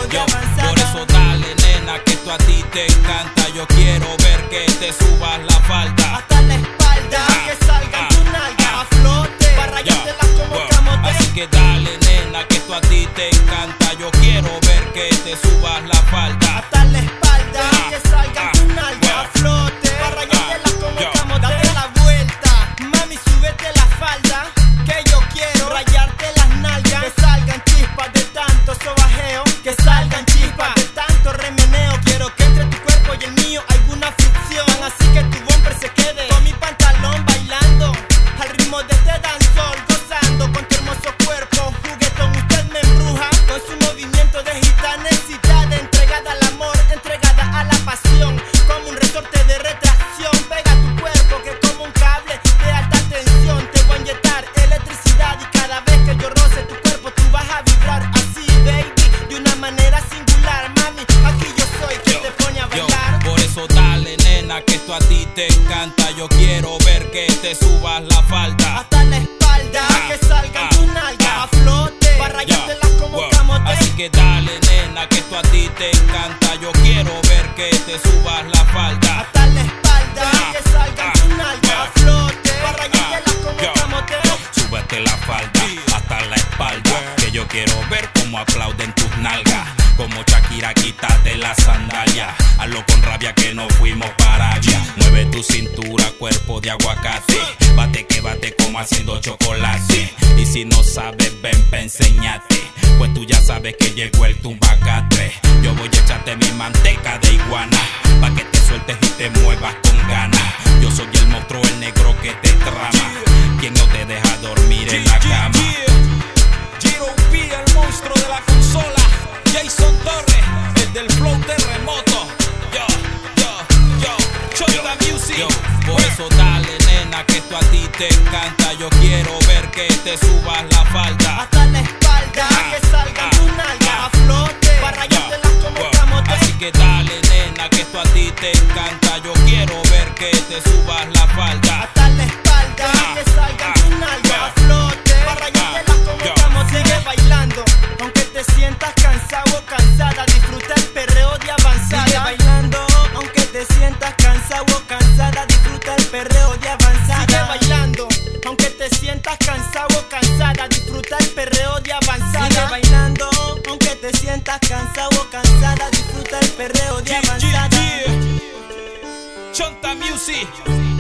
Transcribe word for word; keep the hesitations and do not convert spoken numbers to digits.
de Yo, avanzada. por eso dale, nena, que esto a ti te encanta. Yo quiero ver que te subas la falda Hasta la espalda, Ah, que salgan ah, tu nalga ah. a flote, para Ya, rayártelas como bueno, camote. así que dale, nena, que esto a ti te encanta. Yo quiero ver que te subas la falda. Hasta la espalda, Ah, que salgan ah, tu nalga a bueno, flote, para rayártelas ah, como yo. camote. Date la vuelta, mami, súbete la falda, que yo quiero rayarte las nalgas. Que salgan chispas de tanto sobajeo, que salgan chispas de tanto remeneo. Quiero que entre tu cuerpo y el mío alguna fricción, así que tu bumper se quede con mi pantalón bailando al ritmo de este dancehall, gozando con tu hermoso cuerpo juguetón. Usted me embruja con su movimiento de gitanesidad, entregada al amor, entregada a la pasión, como un resorte de retracción. Pega tu cuerpo que como un cable de alta tensión te voy a inyectar electricidad, y cada vez que yo roce tu cuerpo tú vas a vibrar así, baby, de una manera singular. Mami, aquí yo soy quien te pone a Yo, bailar. por eso dale, nena, que esto a ti te encanta. Yo quiero ver que te subas la falda. Hasta la espalda, Ah, que salgan ah, tu nalga ah. a flote, para Ya, rayártelas como wow. camote. Así que dale, nena, que esto a ti te encanta. Yo quiero ver que te subas la falda. Hasta la espalda, Ah, que salgan ah, tu nalga ah, a flote, para ah, rayártelas como yo, camote. Súbete la falda hasta la espalda, que yo quiero ver cómo aplauden tus nalgas. Como Shakira, quítate la sandalia. Hazlo con rabia que no fuimos para allá. Mueve tu cintura, cuerpo de aguacate. Bate que bate como haciendo chocolate. Y si no sabes, ven pa' enseñarte. Pues tú ya sabes que llegó el tumbacatre. Yo voy a echarte mi manteca de iguana, pa' que te sueltes y te muevas con ganas. Yo soy el monstruo, el negro que te trama, quien no te deja dormir en la cama. Giro P, el monstruo de la consola. Jason Torres, el del flow terremoto. Yo, yo, yo, Chota Music. Yo, por eso dale, nena, que esto a ti te encanta. Yo quiero ver que te subas la falda. Hasta la espalda, Ah, que salgan ah, tu nalga ah. a flote, para rayártelas como Wow. camote. Así que dale, nena, que esto a ti te encanta. Yo quiero ver que te subas la falda. Hasta la espalda, Ah, que salgan ah, tu nalga a ah, flote, para rayártelas como yo. camote. Sigue bailando, aunque te sientas cansado o cansada, disfruta el perreo de avanzada. Sigue bailando, aunque te sientas cansado o cansada, disfruta el perreo de avanzada. Sigue bailando, aunque te sientas cansado o cansada, disfruta el perreo de avanzada. Sigue bailando, aunque te sientas cansado o cansada, disfruta el perreo de Yeah, avanzada. yeah, yeah. Chonta Music.